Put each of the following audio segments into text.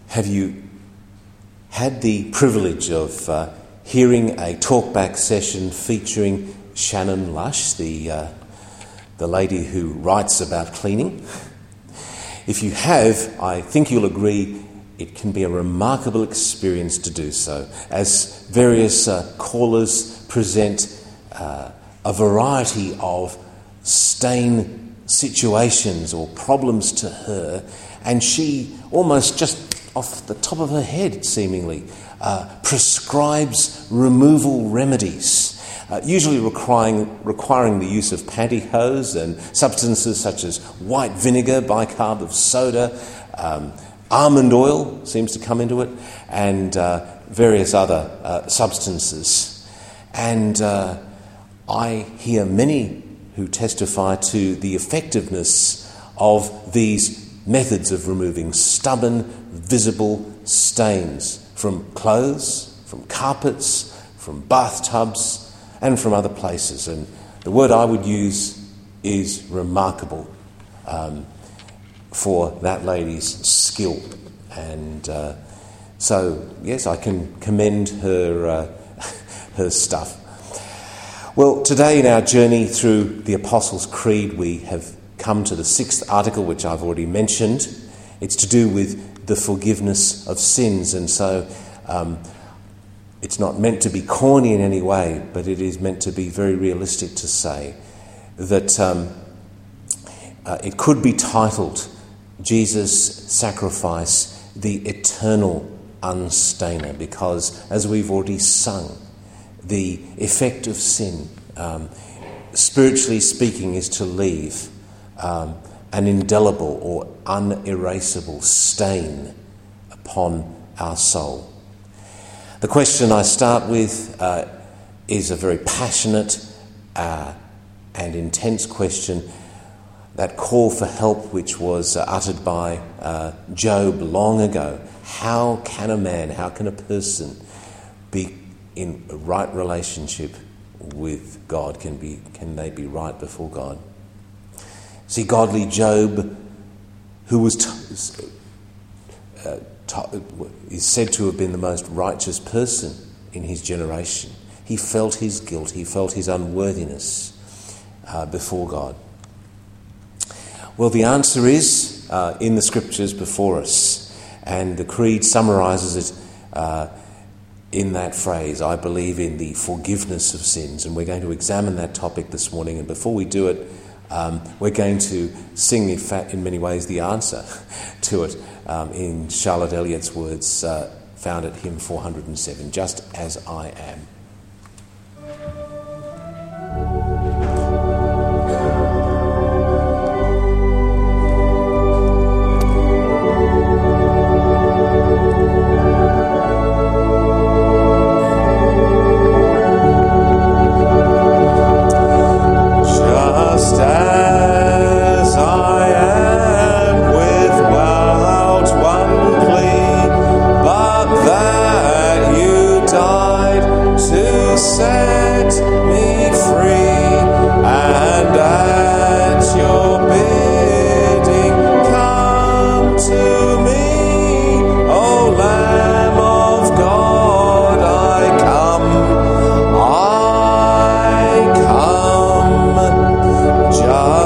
Have you had the privilege of hearing a talkback session featuring Shannon Lush, the lady who writes about cleaning? If you have, I think you'll agree it can be a remarkable experience to do so, as various callers present a variety of stain situations or problems to her, and she almost just off the top of her head, seemingly, prescribes removal remedies, usually requiring the use of pantyhose and substances such as white vinegar, bicarb of soda, almond oil seems to come into it, and various other substances. And I hear many who testify to the effectiveness of these methods of removing stubborn, visible stains from clothes, from carpets, from bathtubs, and from other places. And the word I would use is remarkable for that lady's skill. And so, yes, I can commend her her stuff. Well, today in our journey through the Apostles' Creed, we have come to the 6th article, which I've already mentioned. It's to do with the forgiveness of sins, and so it's not meant to be corny in any way, but it is meant to be very realistic to say that it could be titled Jesus' Sacrifice, the Eternal Unstainer, because, as we've already sung, the effect of sin, spiritually speaking, is to leave an indelible or unerasable stain upon our soul. The question I start with is a very passionate and intense question, that call for help which was uttered by Job long ago. How can a person be in a right relationship with God? Can they be right before God? See, godly Job, who was is said to have been the most righteous person in his generation. He felt his guilt, he felt his unworthiness before God. Well, the answer is in the scriptures before us, and the Creed summarises it in that phrase, I believe in the forgiveness of sins. And we're going to examine that topic this morning, and before we do it, we're going to sing, in fact, in many ways, the answer to it in Charlotte Elliott's words found at hymn 407, Just As I Am. Just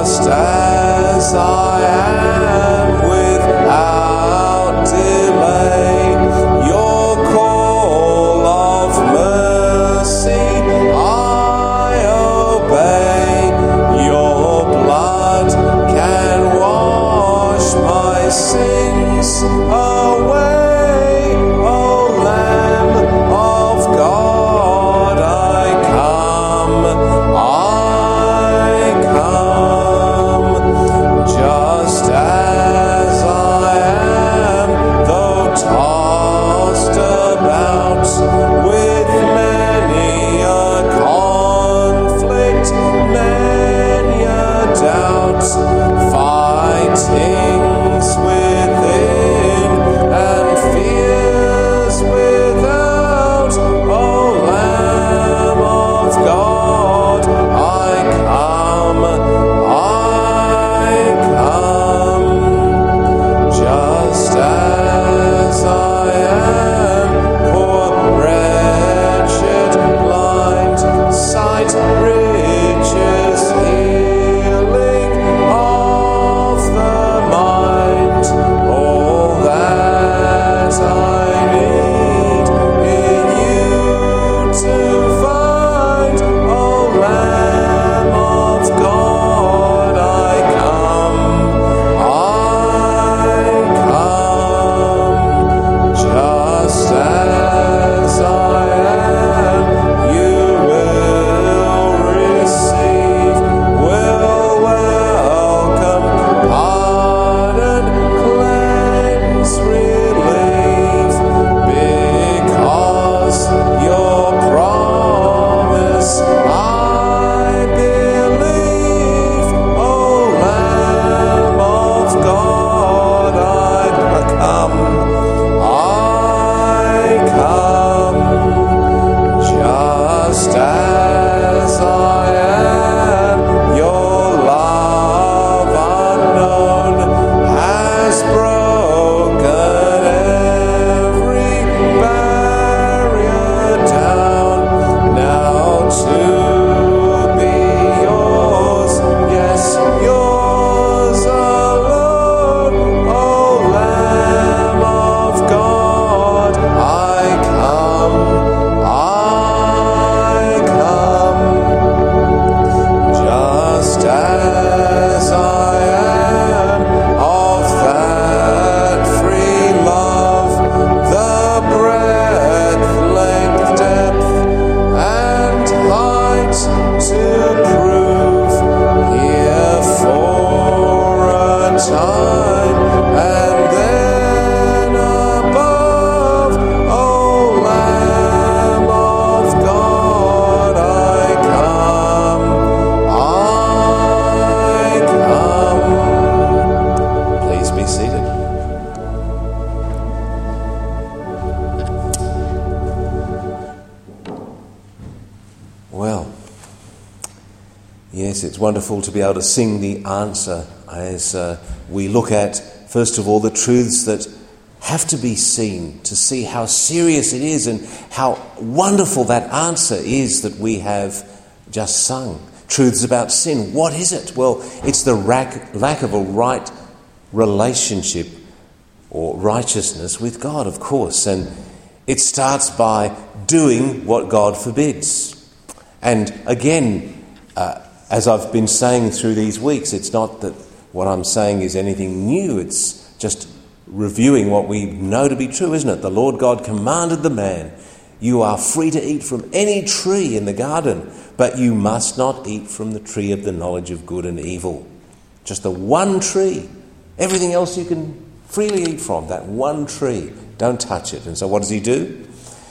wonderful to be able to sing the answer as we look at, first of all, the truths that have to be seen to see how serious it is and how wonderful that answer is that we have just sung. Truths about sin. What is it? Well, it's the lack of a right relationship or righteousness with God, of course. And it starts by doing what God forbids. And again, as I've been saying through these weeks, it's not that what I'm saying is anything new. It's just reviewing what we know to be true, isn't it? The Lord God commanded the man, you are free to eat from any tree in the garden, but you must not eat from the tree of the knowledge of good and evil. Just the one tree. Everything else you can freely eat from, that one tree. Don't touch it. And so what does he do?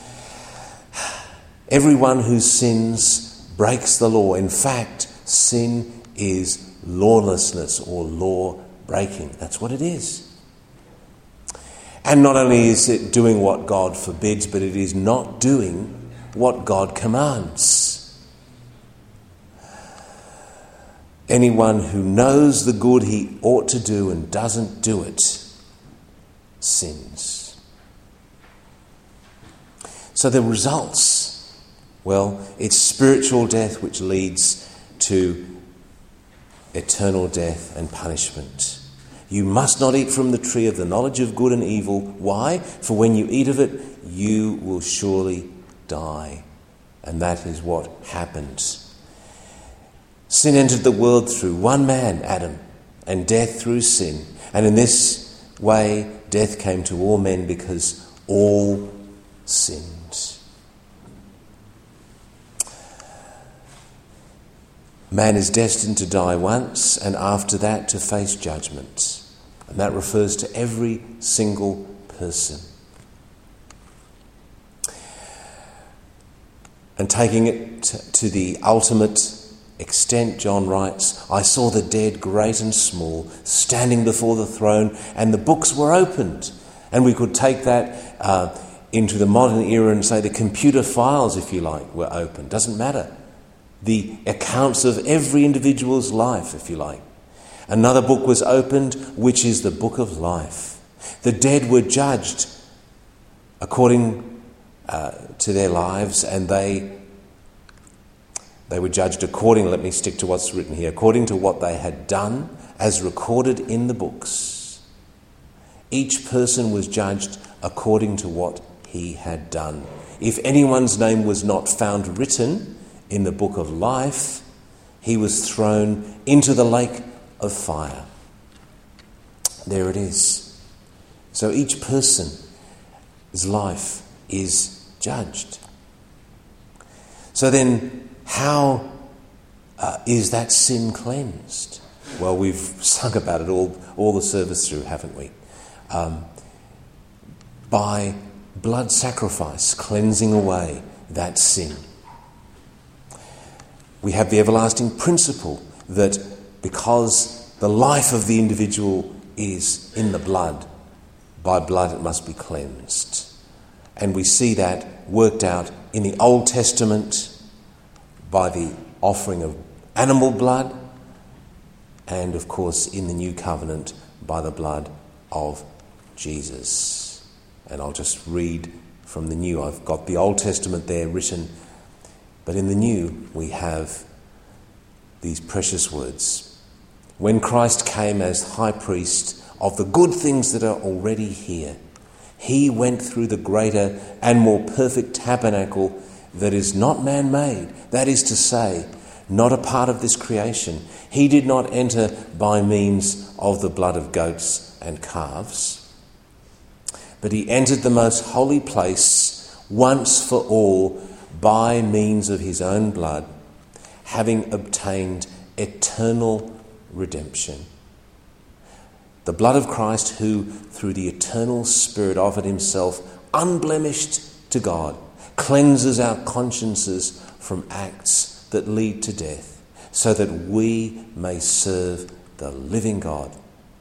Everyone who sins breaks the law. In fact, sin is lawlessness or law breaking. That's what it is. And not only is it doing what God forbids, but it is not doing what God commands. Anyone who knows the good he ought to do and doesn't do it sins. So the results, well, it's spiritual death which leads to eternal death and punishment. You must not eat from the tree of the knowledge of good and evil. Why? For when you eat of it, you will surely die. And that is what happens. Sin entered the world through one man, Adam, and death through sin. And in this way, death came to all men because all sinned. Man is destined to die once, and after that to face judgment. And that refers to every single person. And taking it to the ultimate extent, John writes, I saw the dead, great and small, standing before the throne, and the books were opened. And we could take that into the modern era and say the computer files, if you like, were opened. Doesn't matter. The accounts of every individual's life, if you like. Another book was opened, which is the book of life. The dead were judged according to their lives, and they were judged according, let me stick to what's written here, according to what they had done as recorded in the books. Each person was judged according to what he had done. If anyone's name was not found written in the book of life, he was thrown into the lake of fire. There it is. So each person's life is judged. So then, how is that sin cleansed? Well, we've sung about it all the service through, haven't we? By blood sacrifice, cleansing away that sin. We have the everlasting principle that because the life of the individual is in the blood, by blood it must be cleansed. And we see that worked out in the Old Testament by the offering of animal blood, and of course in the New Covenant by the blood of Jesus. And I'll just read from the New. I've got the Old Testament there written, but in the New we have these precious words. When Christ came as high priest of the good things that are already here, he went through the greater and more perfect tabernacle that is not man-made, that is to say, not a part of this creation. He did not enter by means of the blood of goats and calves, but he entered the most holy place once for all by means of his own blood, having obtained eternal redemption. The blood of Christ, who through the eternal Spirit offered himself unblemished to God, cleanses our consciences from acts that lead to death, so that we may serve the living God.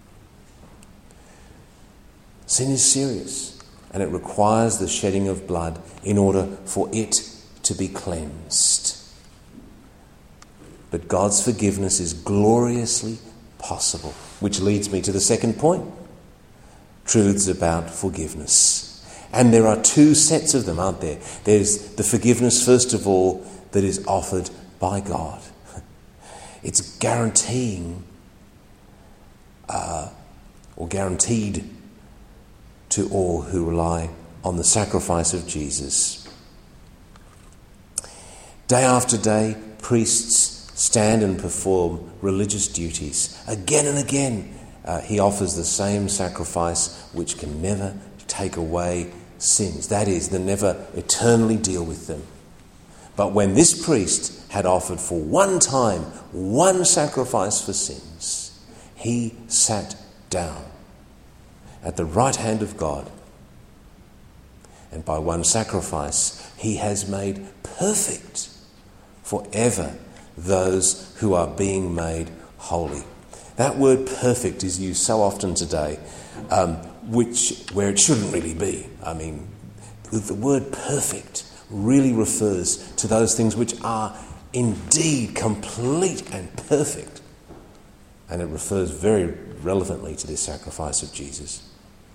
Sin is serious, and it requires the shedding of blood in order for it to be cleansed. But God's forgiveness is gloriously possible, which leads me to the second point. Truths about forgiveness. And there are two sets of them, aren't there? There's the forgiveness, first of all, that is offered by God. It's guaranteeing or guaranteed to all who rely on the sacrifice of Jesus. Day after day, priests stand and perform religious duties. Again and again, he offers the same sacrifice which can never take away sins. That is, they never eternally deal with them. But when this priest had offered for one time, one sacrifice for sins, he sat down at the right hand of God. And by one sacrifice, he has made perfect forever those who are being made holy. That word perfect is used so often today, where it shouldn't really be. I mean, the word perfect really refers to those things which are indeed complete and perfect. And it refers very relevantly to this sacrifice of Jesus.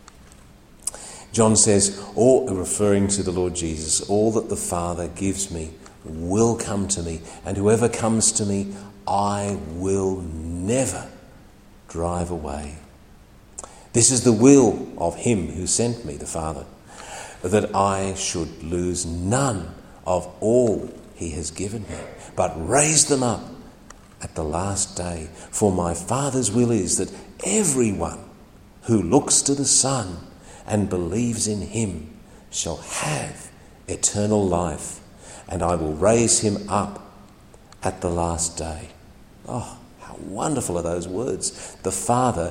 John says, referring to the Lord Jesus, all that the Father gives me will come to me, and whoever comes to me, I will never drive away. This is the will of him who sent me, the Father, that I should lose none of all he has given me, but raise them up at the last day. For my Father's will is that everyone who looks to the Son and believes in him shall have eternal life, and I will raise him up at the last day. Oh, how wonderful are those words. The Father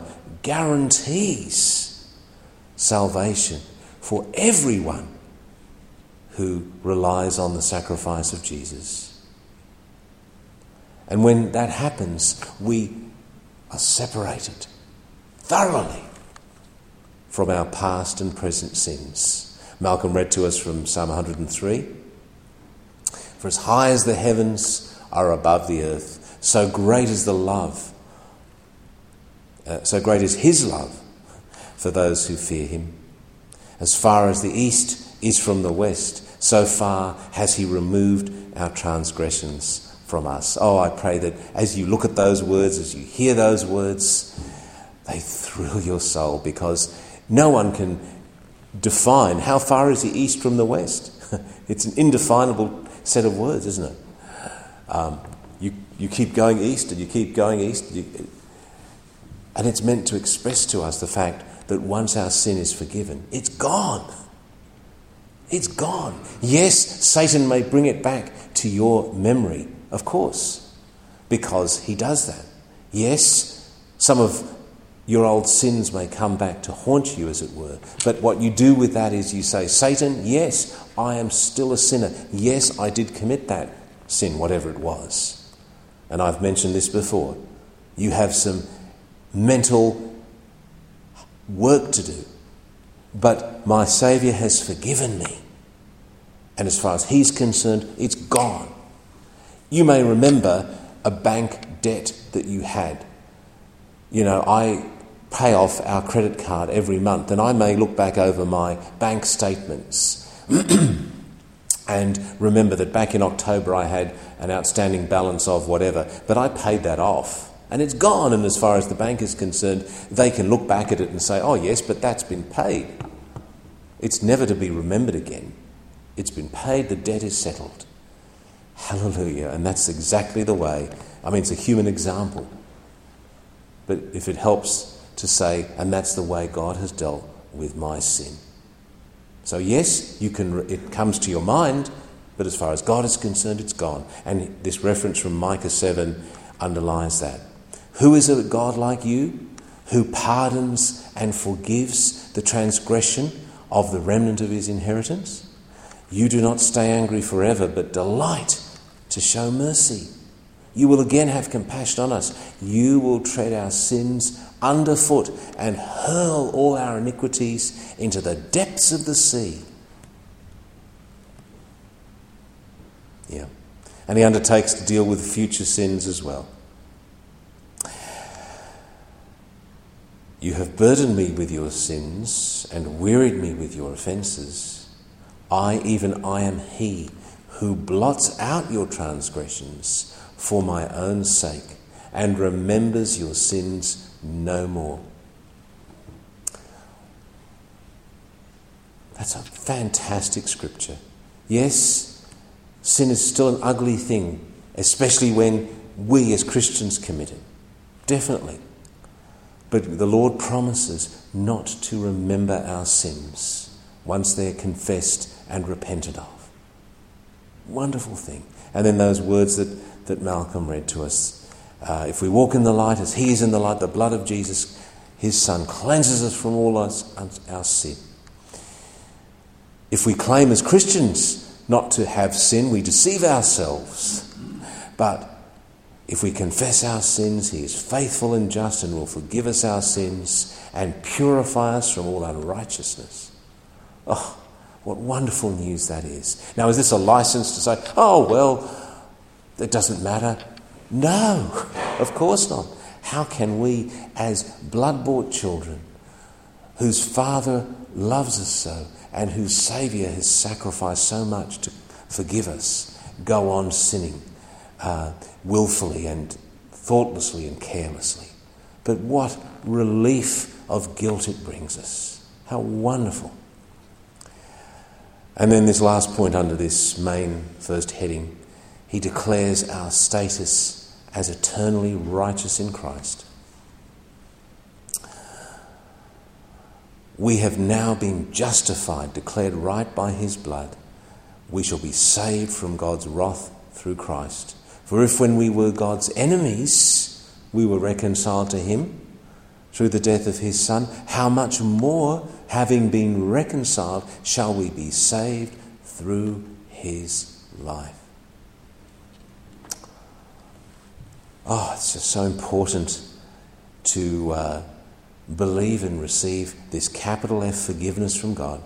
guarantees salvation for everyone who relies on the sacrifice of Jesus. And when that happens, we are separated thoroughly from our past and present sins. Malcolm read to us from Psalm 103. For as high as the heavens are above the earth, so great is so great is his love for those who fear him. As far as the east is from the west, so far has he removed our transgressions from us. Oh, I pray that as you look at those words, as you hear those words, they thrill your soul, because no one can define how far is the east from the west. It's an indefinable set of words, isn't it? You keep going east and you keep going east. And it's meant to express to us the fact that once our sin is forgiven, it's gone. It's gone. Yes, Satan may bring it back to your memory, of course, because he does that. Yes, some of your old sins may come back to haunt you, as it were. But what you do with that is you say, Satan, yes, I am still a sinner. Yes, I did commit that sin, whatever it was. And I've mentioned this before. You have some mental work to do. But my Saviour has forgiven me. And as far as he's concerned, it's gone. You may remember a bank debt that you had. You know, I pay off our credit card every month, and I may look back over my bank statements and remember that back in October I had an outstanding balance of whatever, but I paid that off, and it's gone. And as far as the bank is concerned, they can look back at it and say, oh yes, but that's been paid. It's never to be remembered again. It's been paid, the debt is settled. Hallelujah. And that's exactly the way. I mean, it's a human example. But if it helps to say, and that's the way God has dealt with my sin. So yes, it comes to your mind, but as far as God is concerned, it's gone. And this reference from Micah 7 underlines that. Who is a God like you, who pardons and forgives the transgression of the remnant of his inheritance? You do not stay angry forever, but delight to show mercy. You will again have compassion on us. You will tread our sins underfoot and hurl all our iniquities into the depths of the sea. Yeah. And he undertakes to deal with future sins as well. You have burdened me with your sins and wearied me with your offences. I am he who blots out your transgressions for my own sake and remembers your sins no more. That's a fantastic scripture. Yes, sin is still an ugly thing, especially when we as Christians commit it. Definitely. But the Lord promises not to remember our sins once they're confessed and repented of. Wonderful thing. And then those words that Malcolm read to us. If we walk in the light as he is in the light, the blood of Jesus, his Son, cleanses us from all our sin. If we claim as Christians not to have sin, we deceive ourselves. But if we confess our sins, he is faithful and just and will forgive us our sins and purify us from all unrighteousness. Oh, what wonderful news that is. Now, is this a license to say, oh, well, it doesn't matter? No, of course not. How can we, as blood-bought children, whose Father loves us so and whose Saviour has sacrificed so much to forgive us, go on sinning willfully and thoughtlessly and carelessly? But what relief of guilt it brings us. How wonderful. And then this last point under this main first heading, he declares our status as eternally righteous in Christ. We have now been justified, declared right by his blood. We shall be saved from God's wrath through Christ. For if when we were God's enemies, we were reconciled to him through the death of his Son, how much more, having been reconciled, shall we be saved through his life? Oh, it's just so important to believe and receive this capital F forgiveness from God,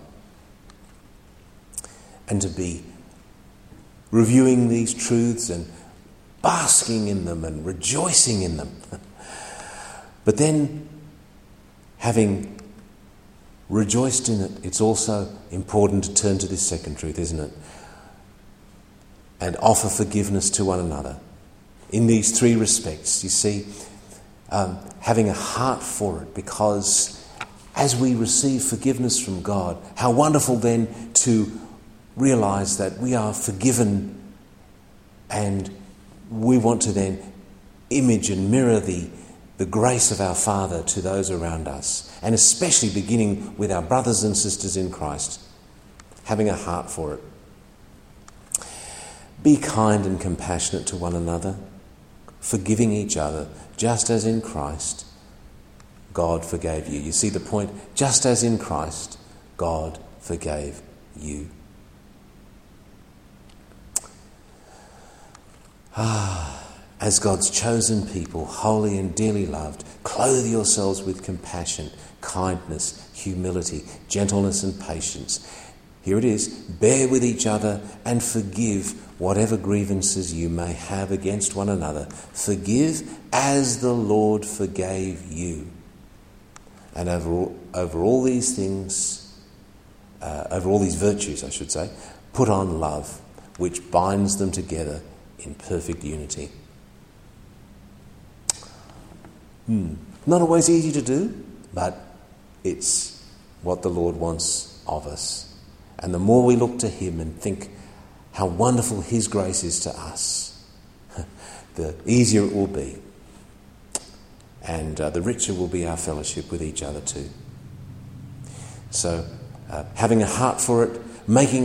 and to be reviewing these truths and basking in them and rejoicing in them. But then, having rejoiced in it, it's also important to turn to this second truth, isn't it? And offer forgiveness to one another. In these three respects, you see, having a heart for it, because as we receive forgiveness from God, how wonderful then to realise that we are forgiven, and we want to then image and mirror the grace of our Father to those around us, and especially beginning with our brothers and sisters in Christ, having a heart for it. Be kind and compassionate to one another, forgiving each other, just as in Christ God forgave you. You see the point? Just as in Christ God forgave you. As God's chosen people, holy and dearly loved, clothe yourselves with compassion, kindness, humility, gentleness and patience. Here it is, bear with each other and forgive whatever grievances you may have against one another. Forgive as the Lord forgave you. And over all these things, over all these virtues, I should say, put on love, which binds them together in perfect unity. Not always easy to do, but it's what the Lord wants of us. And the more we look to him and think how wonderful his grace is to us, the easier it will be. And the richer will be our fellowship with each other too. So, having a heart for it, making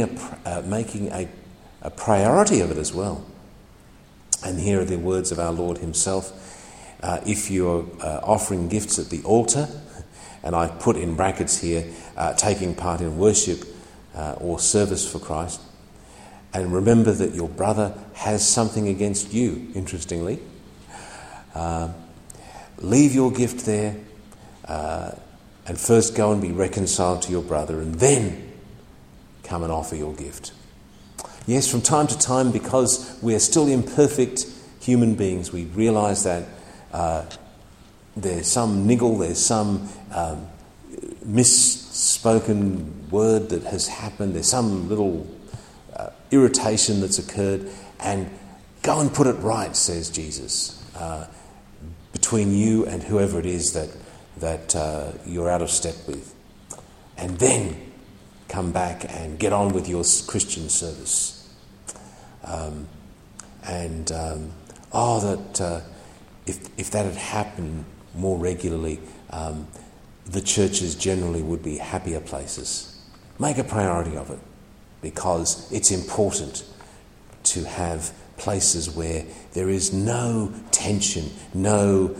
a priority of it as well. And here are the words of our Lord himself. If you're offering gifts at the altar, and I put in brackets here, taking part in worship or service for Christ, and remember that your brother has something against you, interestingly, leave your gift there and first go and be reconciled to your brother, and then come and offer your gift. Yes, from time to time, because we are still imperfect human beings, we realise that there's some niggle, there's some misspoken word that has happened, there's some little irritation that's occurred, and go and put it right, says Jesus, between you and whoever it is that you're out of step with. And then come back and get on with your Christian service. If that had happened more regularly, the churches generally would be happier places. Make a priority of it, because it's important to have places where there is no tension, no...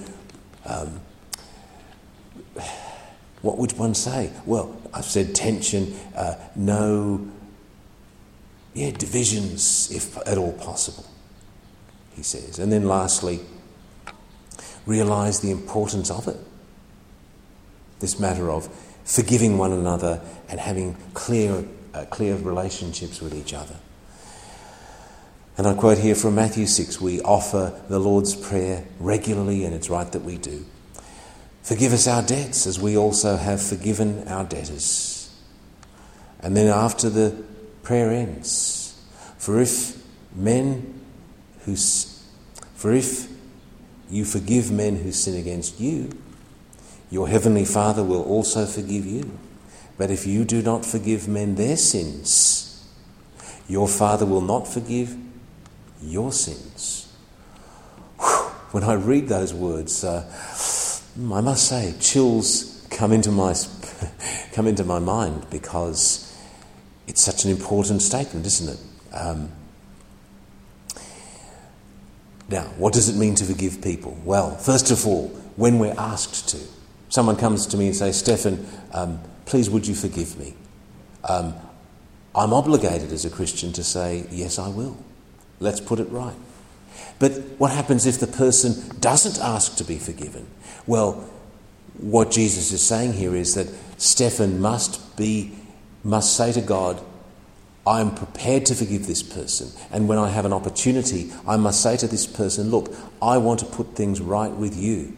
what would one say? Well, I've said tension, no divisions, if at all possible, he says. And then lastly, realise the importance of it. This matter of forgiving one another and having clear relationships with each other. And I quote here from Matthew 6, we offer the Lord's Prayer regularly, and it's right that we do. Forgive us our debts as we also have forgiven our debtors. And then after the prayer ends, for if you forgive men who sin against you, your heavenly Father will also forgive you. But if you do not forgive men their sins, your Father will not forgive your sins. When I read those words, I must say, chills come into my mind, because it's such an important statement, isn't it? Now, what does it mean to forgive people? Well, first of all, when we're asked to. Someone comes to me and says, Stephen, please would you forgive me? I'm obligated as a Christian to say, yes, I will. Let's put it right. But what happens if the person doesn't ask to be forgiven? Well, what Jesus is saying here is that Stephen must say to God, I am prepared to forgive this person. And when I have an opportunity, I must say to this person, look, I want to put things right with you.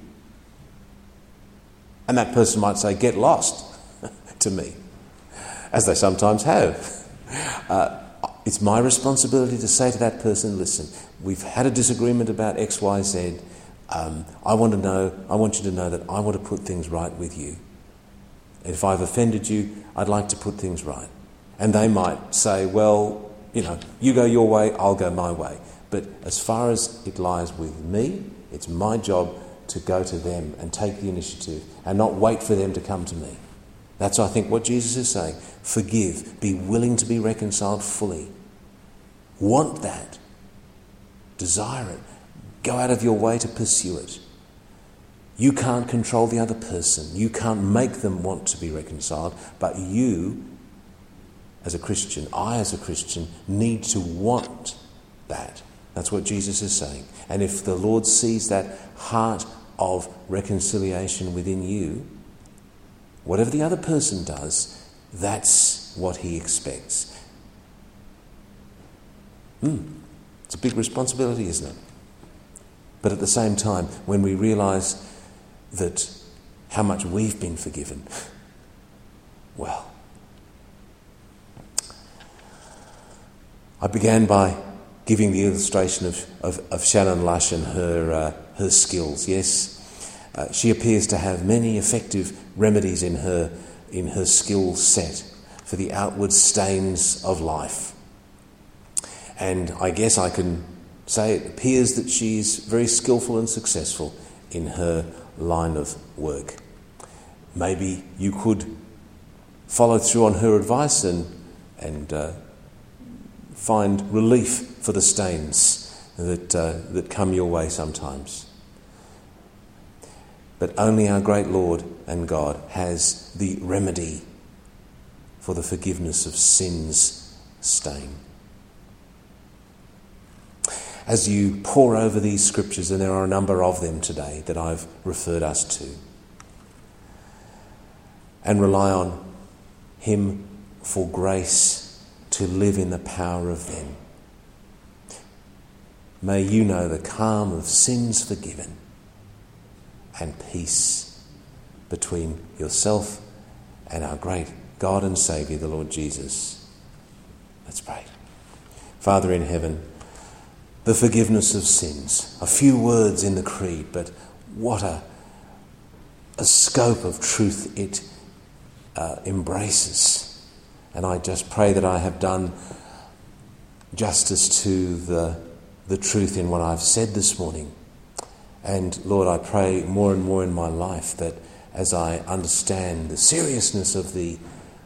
And that person might say, get lost to me, as they sometimes have. It's my responsibility to say to that person, listen, we've had a disagreement about X, Y, Z. I want you to know that I want to put things right with you. And if I've offended you, I'd like to put things right. And they might say, well, you go your way, I'll go my way. But as far as it lies with me, it's my job to go to them and take the initiative and not wait for them to come to me. That's, I think, what Jesus is saying. Forgive. Be willing to be reconciled fully. Want that. Desire it. Go out of your way to pursue it. You can't control the other person. You can't make them want to be reconciled. But you, as a Christian, I as a Christian, need to want that. That's what Jesus is saying. And if the Lord sees that heart of reconciliation within you, whatever the other person does, that's what he expects. It's a big responsibility, isn't it? But at the same time, when we realise that how much we've been forgiven, well, I began by giving the illustration of Shannon Lush and her skills. Yes, she appears to have many effective remedies in her skill set for the outward stains of life. And I guess I can say it appears that she's very skillful and successful in her line of work. Maybe you could follow through on her advice and find relief for the stains that come your way sometimes. But only our great Lord and God has the remedy for the forgiveness of sin's stain. As you pore over these scriptures, and there are a number of them today that I've referred us to, and rely on Him for grace to live in the power of them. May you know the calm of sins forgiven and peace between yourself and our great God and Saviour, the Lord Jesus. Let's pray. Father in heaven, the forgiveness of sins. A few words in the creed, but what a scope of truth it embraces. And I just pray that I have done justice to the truth in what I've said this morning. And Lord, I pray more and more in my life that as I understand the seriousness of the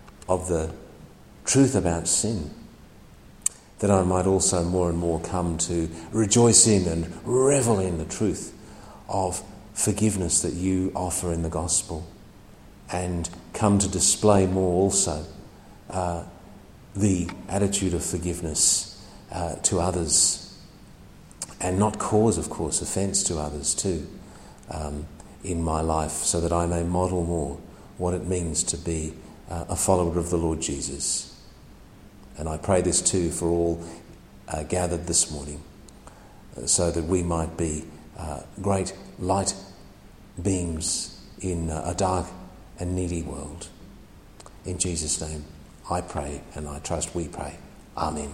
truth about sin, that I might also more and more come to rejoice in and revel in the truth of forgiveness that you offer in the gospel, and come to display more also the attitude of forgiveness to others, and not cause, of course, offence to others too in my life, so that I may model more what it means to be a follower of the Lord Jesus. And I pray this too for all gathered this morning, so that we might be great light beams in a dark and needy world. In Jesus' name I pray, and I trust we pray. Amen.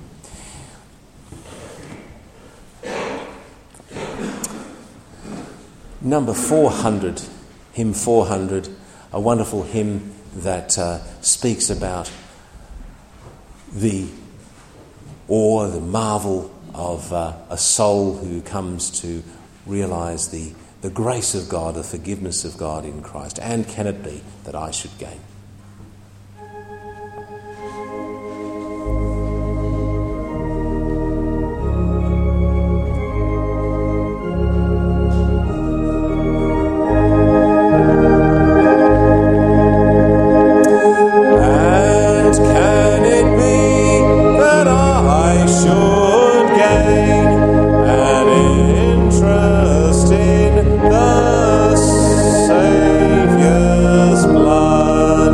Number 400, hymn 400, a wonderful hymn that speaks about the awe, the marvel of a soul who comes to realise the grace of God, the forgiveness of God in Christ. And can it be that I should gain? Saviour's blood.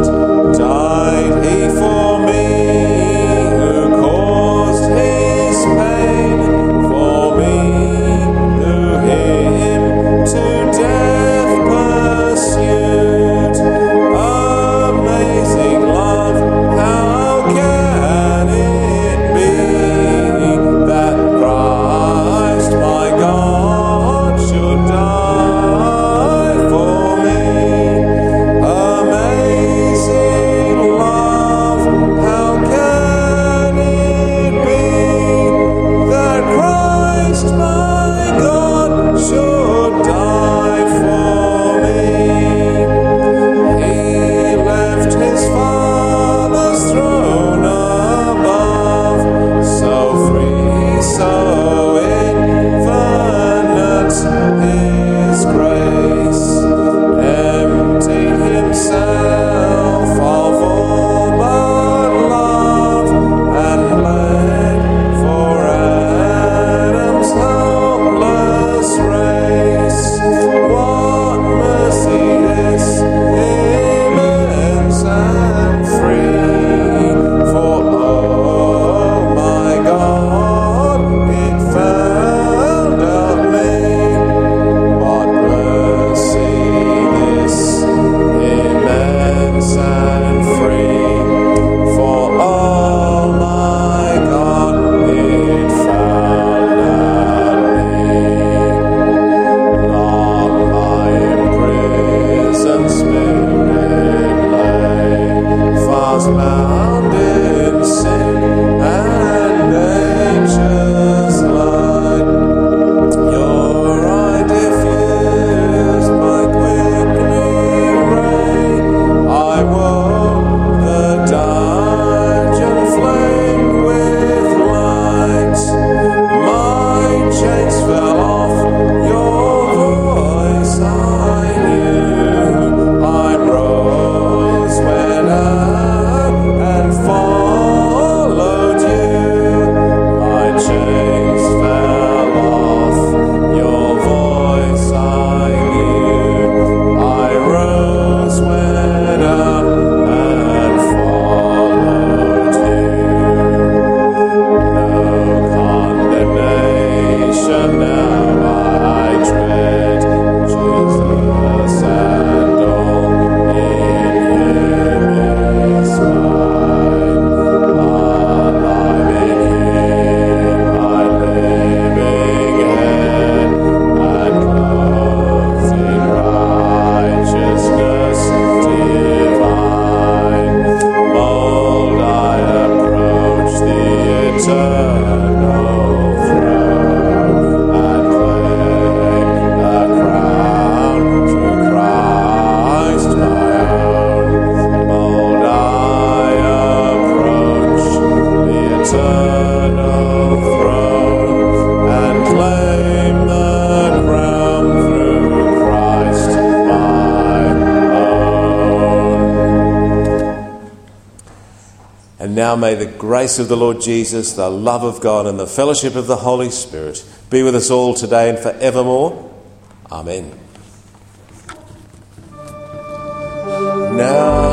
now may the grace of the Lord Jesus, the love of God and the fellowship of the Holy Spirit be with us all today and forevermore. Amen. Now